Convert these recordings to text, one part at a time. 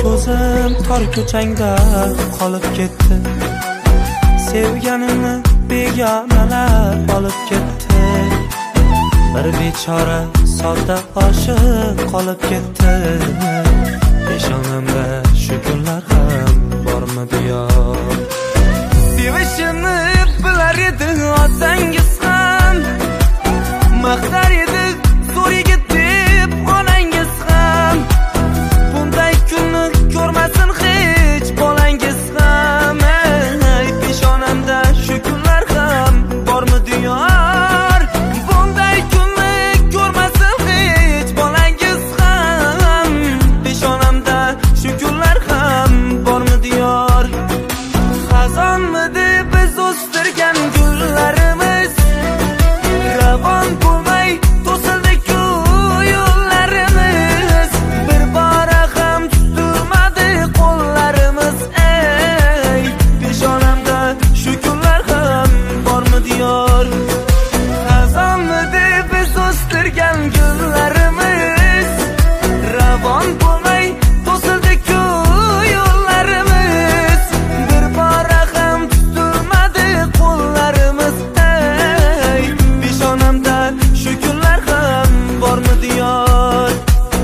ko'zim tor ko'changda qolib ketdi. Sevganimni begonalar olib ketdi. Bir bechora sodda oshiq qolib ketdi. Peshonamda shu kunlar ham bormidi yo? Sevishimni bilar edi otangiz ham, maqtar edi zo'r yigit deb onangiz ham. Bunday kunni ko'rmasin hech bolangiz ham. Peshonamda shu kunlar ham bormidi yor? Bunday kunni ko'rmasin hech bolangiz ham. Peshonamda shu kunlar ham bormidi yor? Xazonmidi biz o'stirgan gullarimiz, ravon bo'lmay to'sildi-ku yo'llarimiz. Bir bora ham tutilmadi qo'llarimiz. Ey, peshonamda shu kunlar ham bormidi yor? Xazonmidi biz o'stirgan gullarimiz, ravon bo'lmay to'sildi-ku yo'llarimiz. Bir bora ham tutilmadi qo'llarimiz. Ey, peshonamda shu kunlar ham bormidi yor?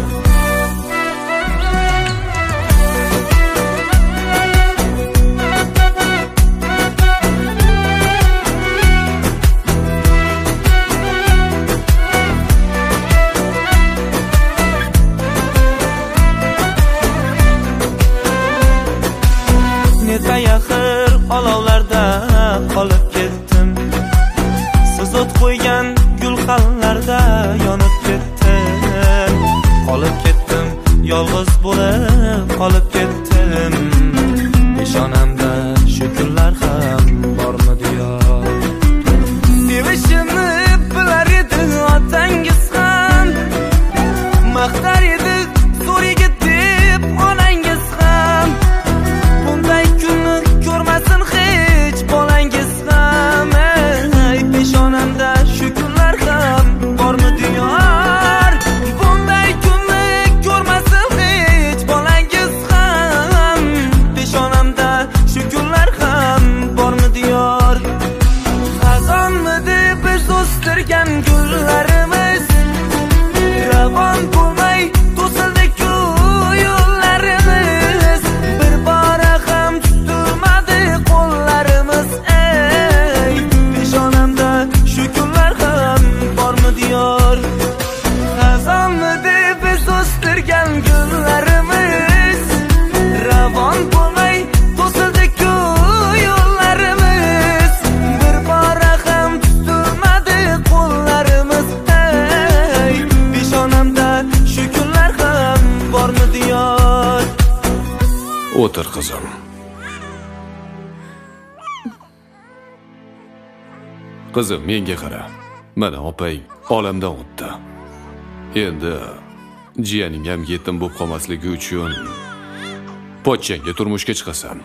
Neta yaxir olovlarda qolib ketdim. Siz o't qo'ygan gulxanlarda yonib ketdim. Qolib ketdim, yolg'iz bo'lib qolib ketdim. Peshonamda shu kunlar ham bormidi yo? Sevishimni bilar edi otangiz ham, maqtar edi zo'r yigit deb onangiz ham. Bunday kunni ko'rmasin hech bolangiz ham. Ey, peshonamda shu kunlar ham bormidi yor? Bunday kunni ko'rmasin hech bolangiz ham. Peshonamda shu kunlar ham bormidi yor? Xazonmidi biz o'stirgan gullarimiz, ravon bo'lmay to'sildi-ku yo'llarimiz. Bir bora ham tutilmadi qo'llarimiz. Ey, peshonamda shu kunlar ham bormidi yor? Xazonmidi biz o'stirgan gullarimiz, ravon bo'lmay to'sildi-ku yo'llarimiz. Bir bora ham tutilmadi qo'llarimiz. Ey, peshonamda shu kunlar ham bormidi yor? O'tir qizim. Qizim, menga qara. Mana opang olamdan o'tdi. Endi jiyaning ham yetim bo'lib qolmasligi uchun pochchangga turmushga chiqasan.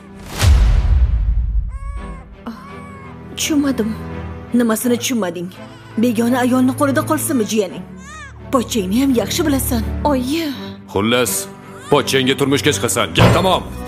Tushunmadim. Nimasini tushunmading? Begona ayolning qo'lida qolsinmi jiyaning? Pochchangni ham yaxshi bilasan. Oyi. Xullas, pochchangga turmushga chiqasan. Gap tamom.